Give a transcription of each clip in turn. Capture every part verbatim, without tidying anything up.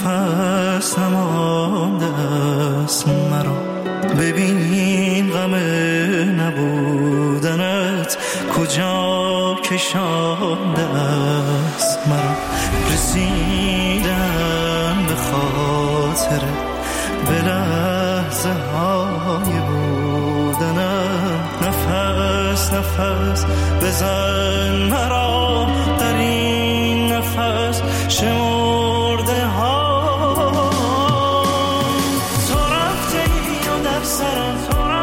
نفس نمانده است مرا. ببین غم نبودنت کجا کشانده است مرا. رسیدم به خاطر به لحظه های بودنم. نفس نفس بزن مرا در این نفس شمرده ها. تو رفته ای و در سرم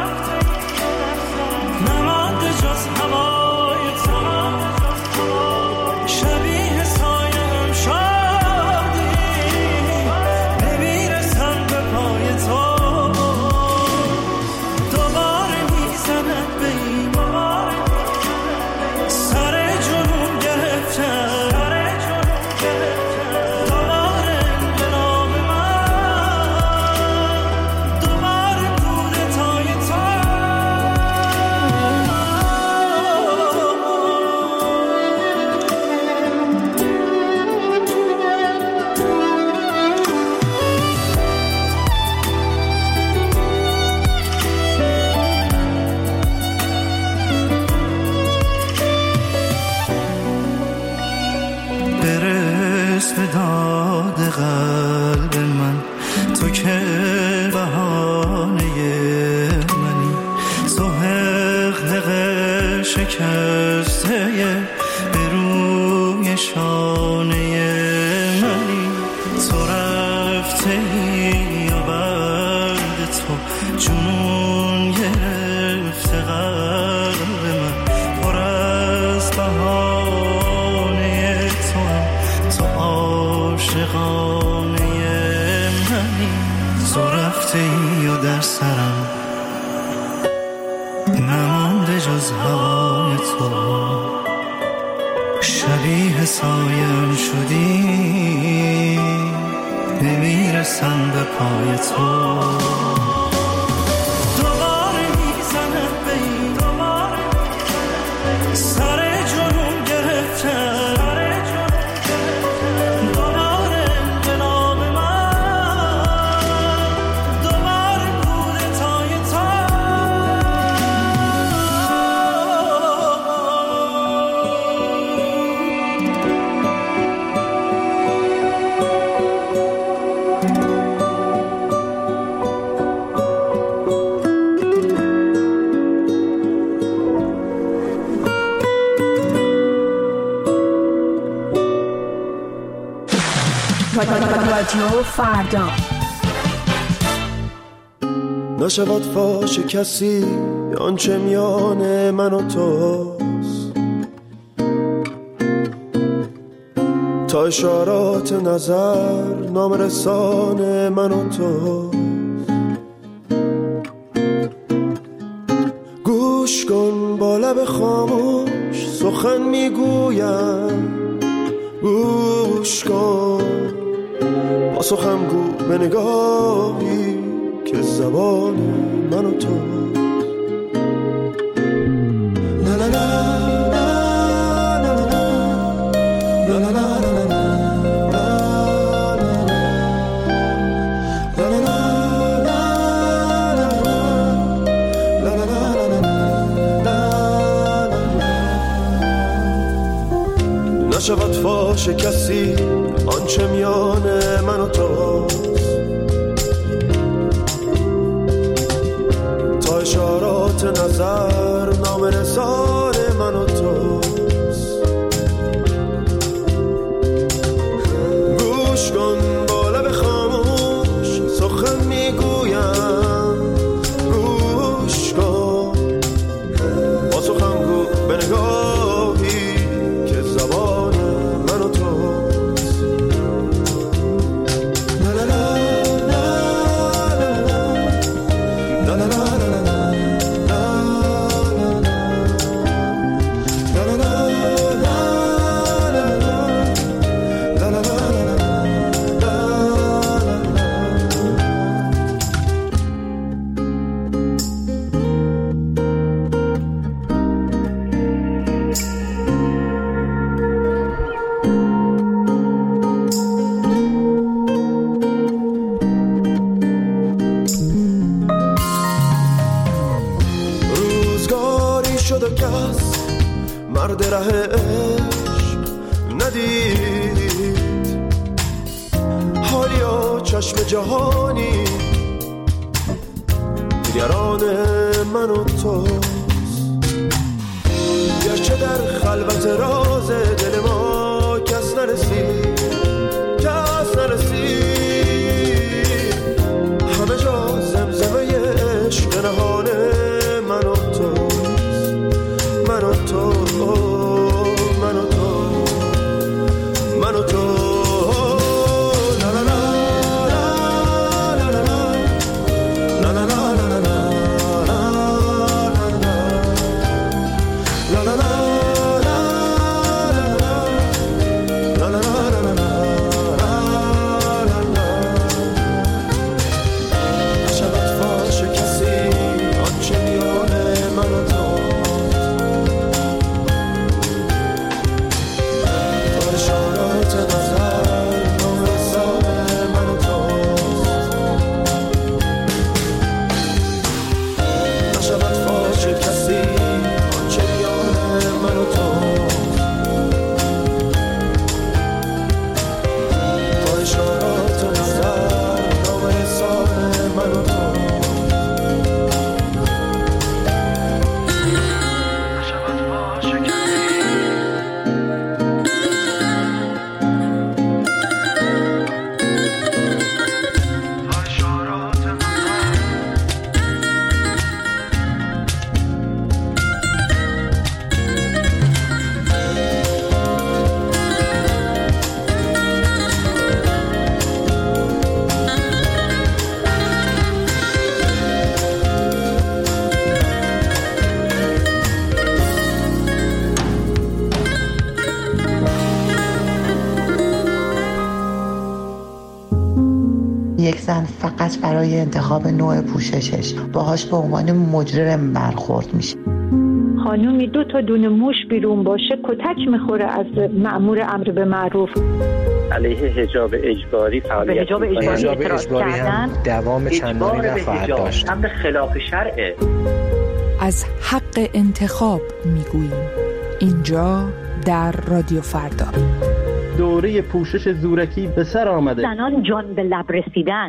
نمانده جز هوای تو. شبیه سایه‌ام شدی نمیرسم به پای تو. دوباره میزند به این سر جنون گرفتم. دوباره انقلاب من، دوباره کودتای تو. برس به داد قلب من، تو که بهانه منی. تو حقیق شکسته به روی شانه منی. تو رفته ای و بعد تو جنون گرفته قلب من. پر از بهانه تو هم تو عاشقانه منی. تو رفته ای و در سرم نمانده جز هوای تو. شبیه سایم شدی نمیرسم به پای تو. دوباره میزند به این سر جنون گرفتم. دوباره انقلاب من، دوباره کودتای تو. رادیو فردا. نشود فاش کسی آنچه میان من و توست. تا اشارات نظر نام رسان من و توست. گوش کن با لب خاموش سخن میگویم. گوش کن با سخن گو به نگاهی که زبان من و تو. لا لا لا لا لا لا لا لا نشود فاش کسی آنچه میان من و توست. تا اشارات نظر نام رسان من و توست. گوش کن با لب خاموش سخن میگویم. گوش کن با سخن گو به نگاهی که زبان من و توست. لا لا لا مرد ره عشق ندید، حالیا چشم جهانی دیگران من و توست. گرچه در خلوت راز دل ما کس نرسید، کس نرسید، همه جا زمزمه عشق نهان من و توست، من و تو، من و تو، من و تو. یک زن فقط برای انتخاب نوع پوششش باهاش به عنوان مجرم برخورد میشه. خانومی دو تا دونه موش بیرون باشه کتک میخوره از مأمور امر به معروف. علیه حجاب اجباری فعالیت حجاب اجباری, حجاب اجباری هم دوام چندانی نخواهد داشت. امر خلاف شرعه. از حق انتخاب میگوییم اینجا در رادیو فردا. دوره پوشش زورکی به سر آمده. زنان جان به لب رسیدن.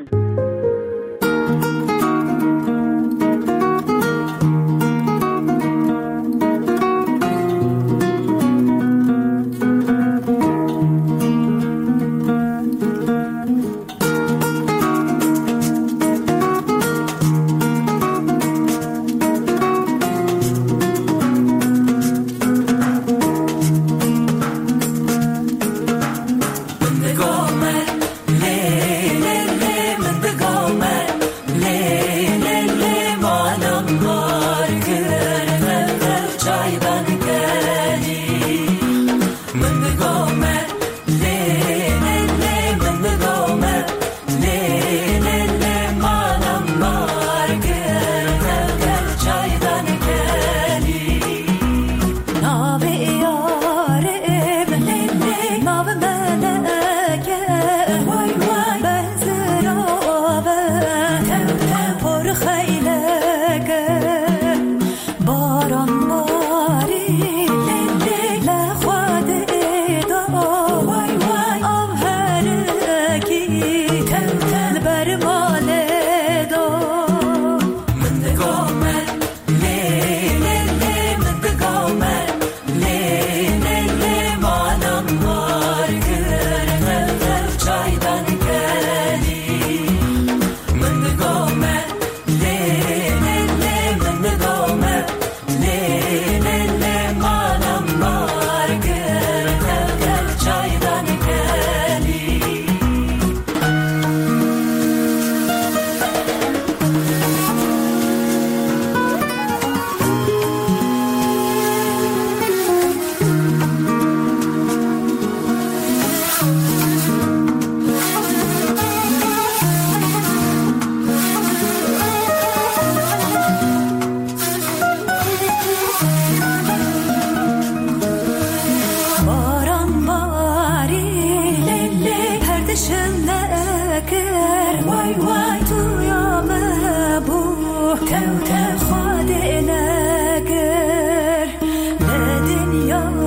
تو تخواد نگر لدنیا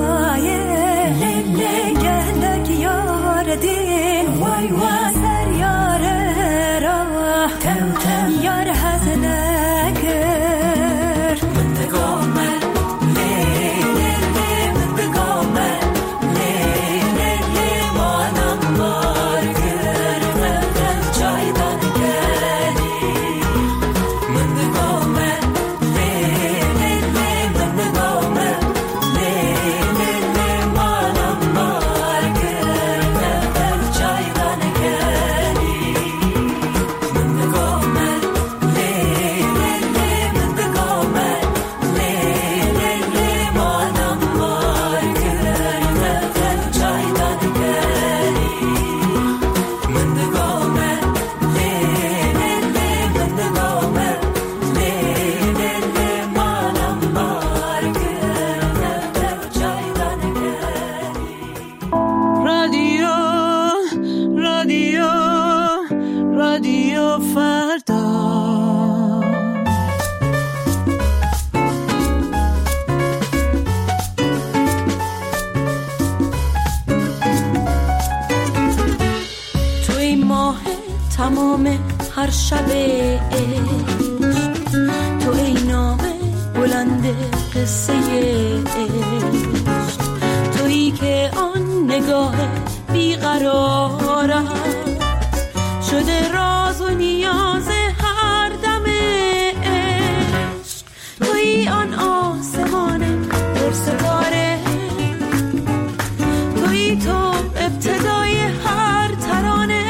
رادیو فردا. توی ماه تمام هر شب تو ای نام بلند قصه عشق، تویی که آن نگاه بیقرارم شده راز و نیاز هر دم عشق، تویی آن آسمان پر ستاره، تویی تو ابتدای هر ترانه،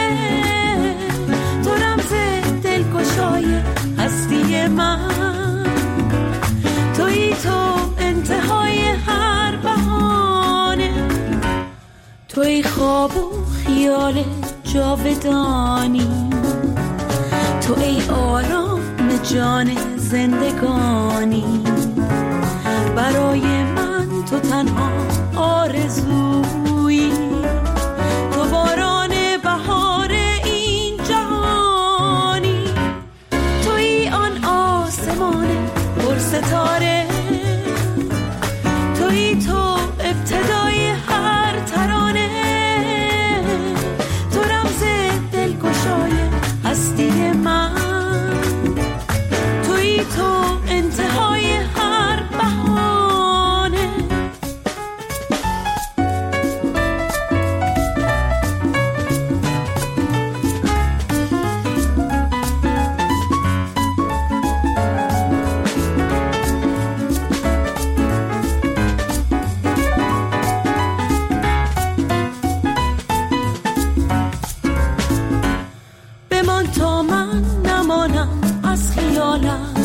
تو رمز دلگشای هستی من، تویی تو انتهای هر بهانه، تویی خواب و خیال جاودانی، تو ای آرام جان زندگانی، برای من تو تنها آرزویی، تو باران بهار این جهانی، تویی آن آسمان پر ستاره، تویی تو ابتدای هر ترانه، تو رمز دلگشای هستی من، تویی تو انتهای هر بهانه. بمان تا من نمانم از خیالت،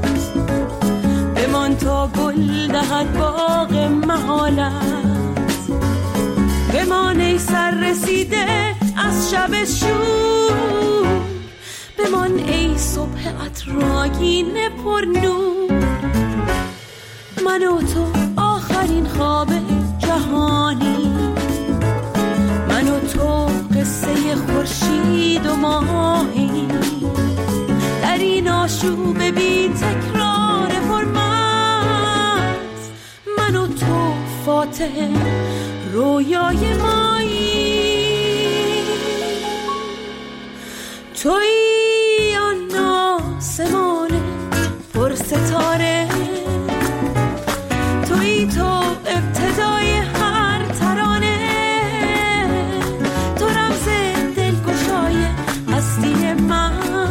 بمان تا گل دهد باغ محالت، بمان ای سر رسیده از شب شور، بمان ای صبح عطرآگین پر نور، من و تو آخرین خواب جهانی، من و تو قصه خورشید و ماهی، در این آشوب بی تکرار پرمست، من و تو فاتح رویای مایی، تویی آن آسمان پر ستاره، تویی تو ابتدای هر ترانه، تو رمز دلگشای هستی من،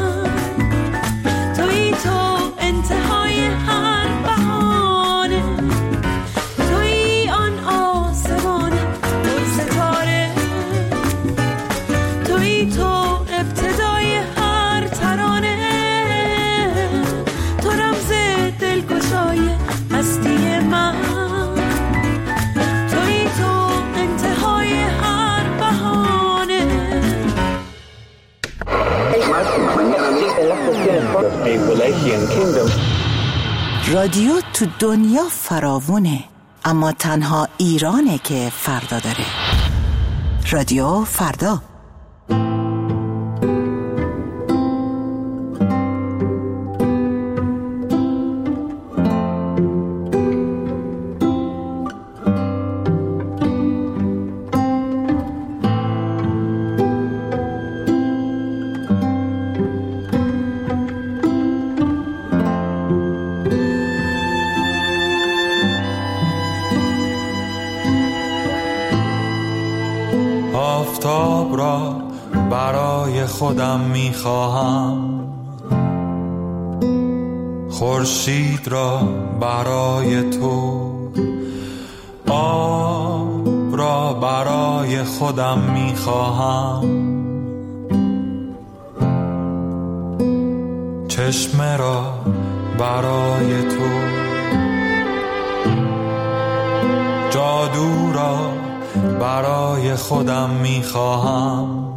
تویی تو انتهای هر بهانه، تویی آن آسمان پر ستاره، تویی تو ابتدای هر ترانه، تو رمز دلگشای هستی من، تویی تو انتهای هر بهانه. رادیو تو دنیا فراوونه، اما تنها ایرانه که فردا داره. رادیو فردا. آفتاب را برای خودم می‌خواهم، خورشید را برای تو، آب را برای خودم می‌خواهم، چشمه را برای تو، جادو را برای خودم میخواهم،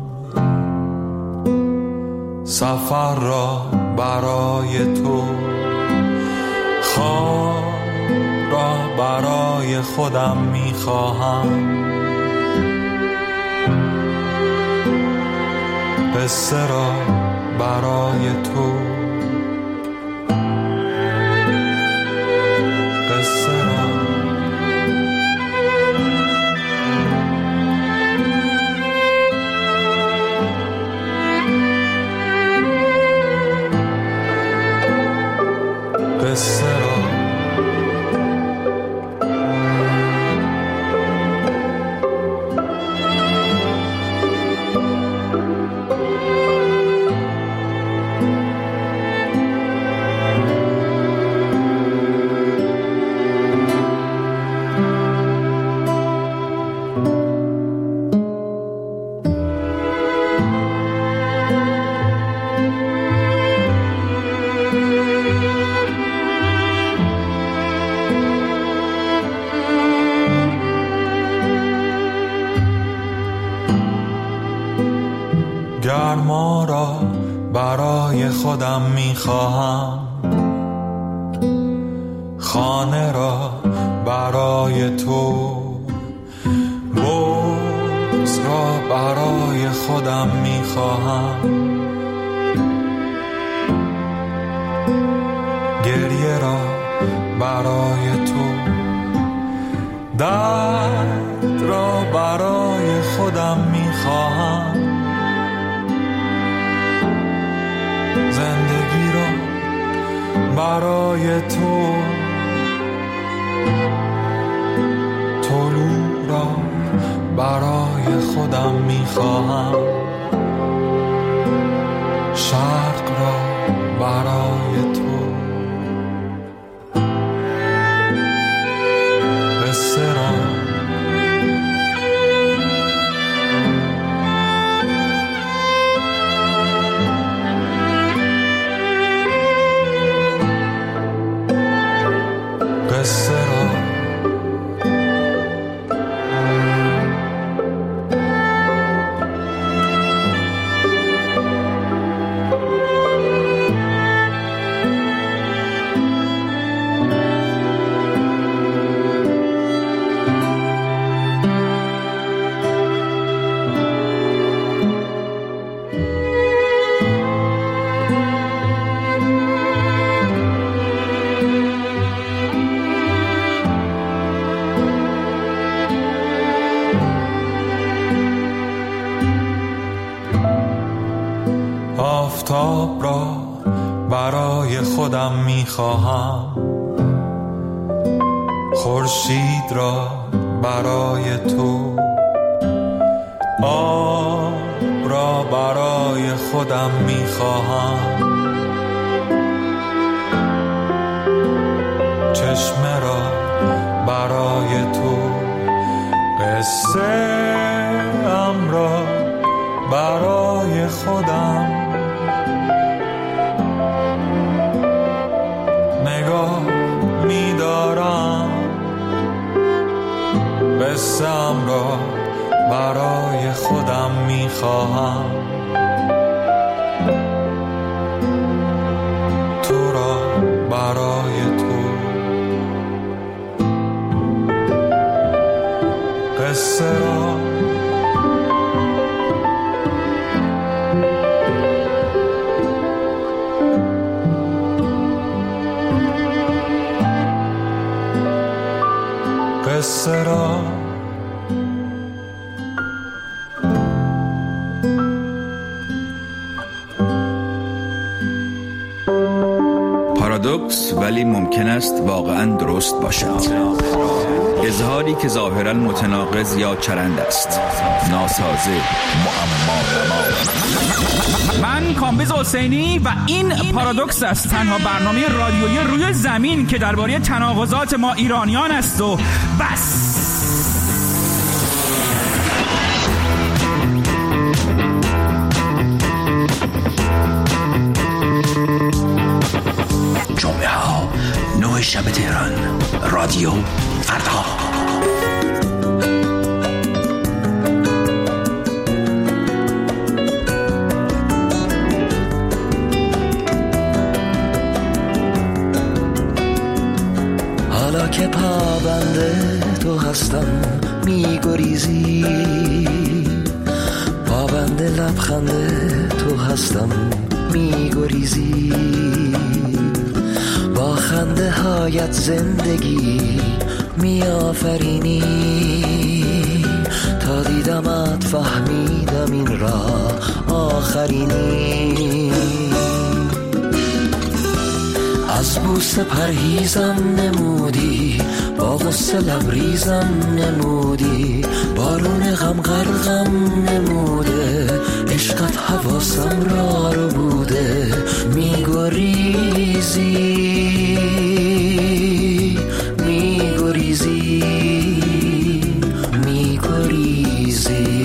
سفر را برای تو، خواب را برای خودم میخواهم، قصه را برای تو قصه را قصه را گرما را برای خودم میخواهم، خانه را برای تو، بغض را برای خودم میخواهم، گریه را برای تو، درد را برای خودم میخواهم، زندگی را برای تو، طلوع را برای خودم میخواهم، شرق را برای تو، قصه را قصه را آفتاب را برای خودم میخواهم، خورشید را برای تو، آب را برای خودم میخواهم، چشمه را برای تو، قصه ام را برای خودم، نگاه می‌دارم قصه‌ام را برای خودم می‌خواهم، تو را برای تو، قصه را قصه را پارادوکس ولی ممکن است واقعا درست باشد. اظهاری که ظاهرا متناقض یا چرند است، ناسازه، معما نما. من کامبیز حسینی و این پارادوکس است، تنها برنامه رادیویی روی زمین که درباره تناقضات ما ایرانیان است و بس. جمعه ها نه شب تهران، رادیو فردا. حالا که پابنده تو هستم میگریزی، پابنده لبخنده تو هستم میگریزی، با خنده هایت زندگی میآفرینی. تا دیدمت فهمیدم این راه آخرینی. از بوسه پرهیزم نمودی، با غصه لبریزم نمودی، بارون غم غرقم نموده، عشقت حواسم را رو بوده. میگریزی میگریزی میگریزی.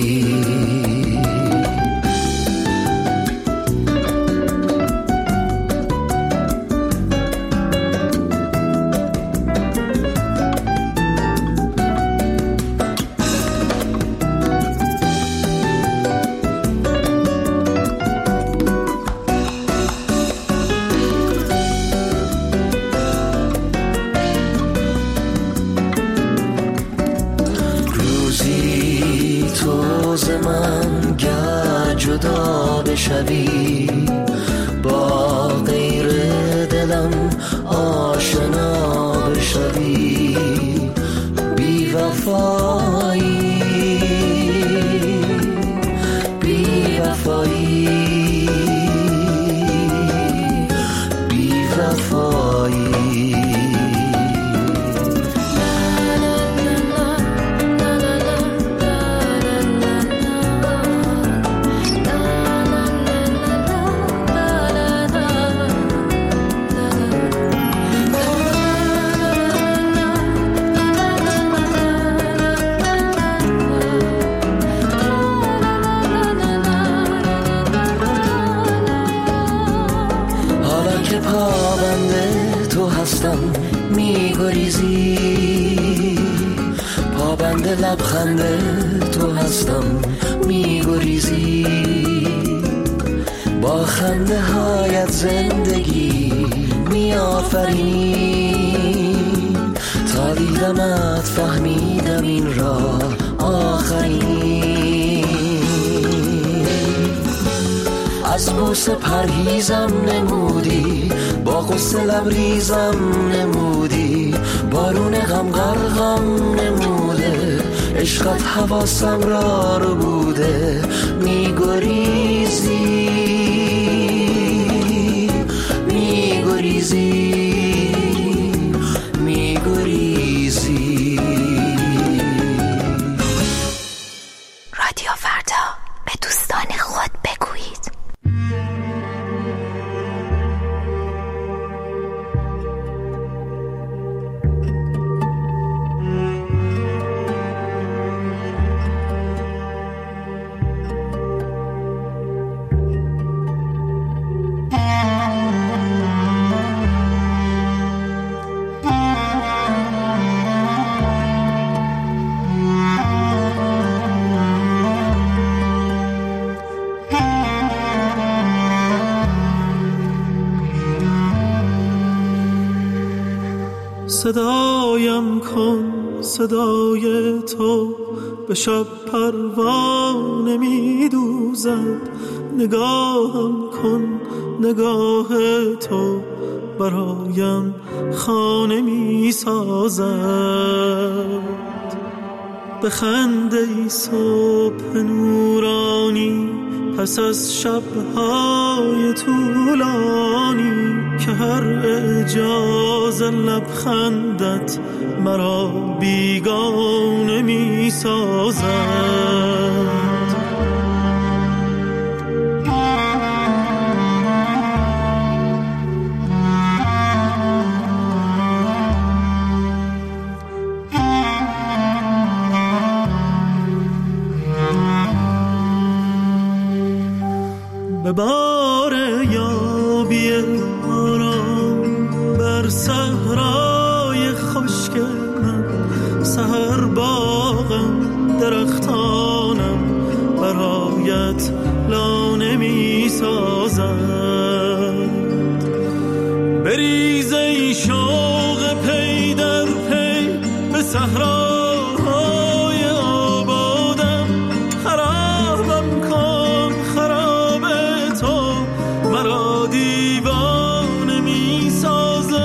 شوی با غیر دلم آشنا بشوی، بی وفایی بی وفایی بی وفایی. میگریزی، پابند لبخند تو هستم میگریزی، با خنده هایت زندگی میآفرینی. تا دیدمت فهمیدم این راه آخرینی. از بوسه پرهیزم نمودی، با غصه لبریزم نمودی، بارون غم غرقم نموده، عشقت حواسم را رو بوده. میگریزی میگریزی میگریزی. رادیو فردا، به دوستان خود بگویید. صدایم کن صدای تو، به شب پروانه می دوزد. نگاهم کن نگاه تو، برایم خانه می سازد. بخند ای صبح نورانی، پس از شب‌های طولانی، که هر اعجاز لبخندت مرا بیگانه می سازد. به بار یابی آرام بر صحرای خشک من، سحر باغم درختانم برایت لانه می سازد. بریز ای شوق پی در پی به صحراهای آبادم، خرابم کن خراب تو، مرا دیوانه می سازد.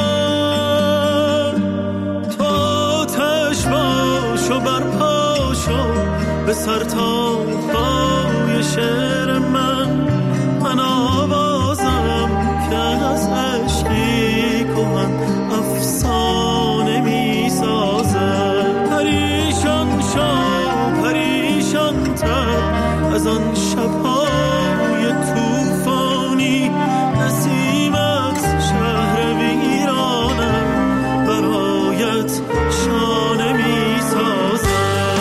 تو آتش باش و برپا شو به سر تا پای شعر من. من آوازم که از عشقی کهن افسانه می سازد. پریشان شو پریشان تر از آن شب‌های طوفانی. نسیم از شهر ویرانم برایت شانه می سازد.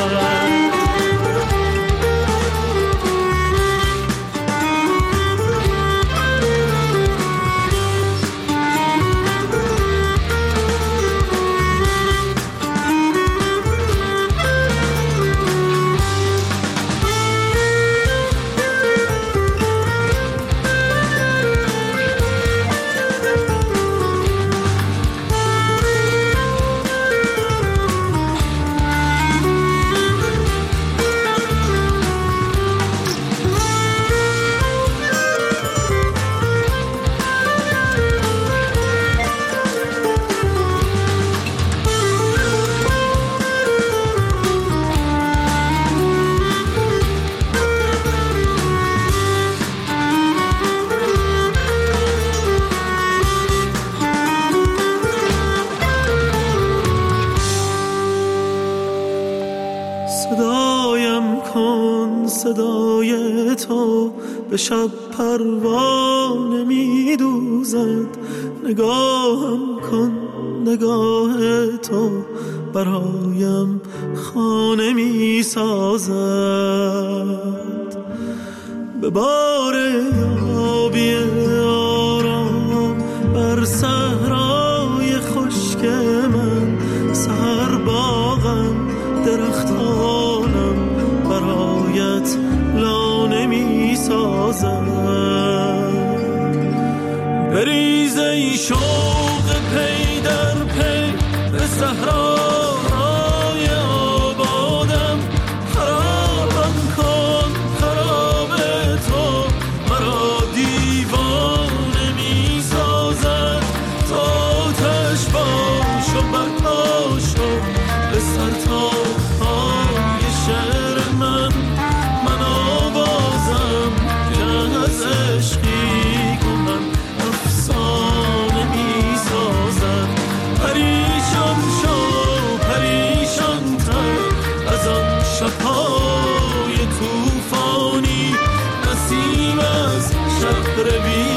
صدایم کن صدای تو به شب پروانه می دوزد. نگاهم کن نگاه تو برایم خانه می سازد. به بار آبی آرام بر صحرای خشک من. سحر باغم درختانم برایت لانه می سازد. بریز ای شوق پی در پی به صحرای آبادم. خرابم کن خراب تو مرا دیوانه می سازد. تا آتش باش و برپا شو به سر تا پای شعر من. من آوازم که از عشقی کهن افسانه می سازد. پریشان شو پریشان تر از آن شب‌های طوفانی. نسیم از شهر ویرانم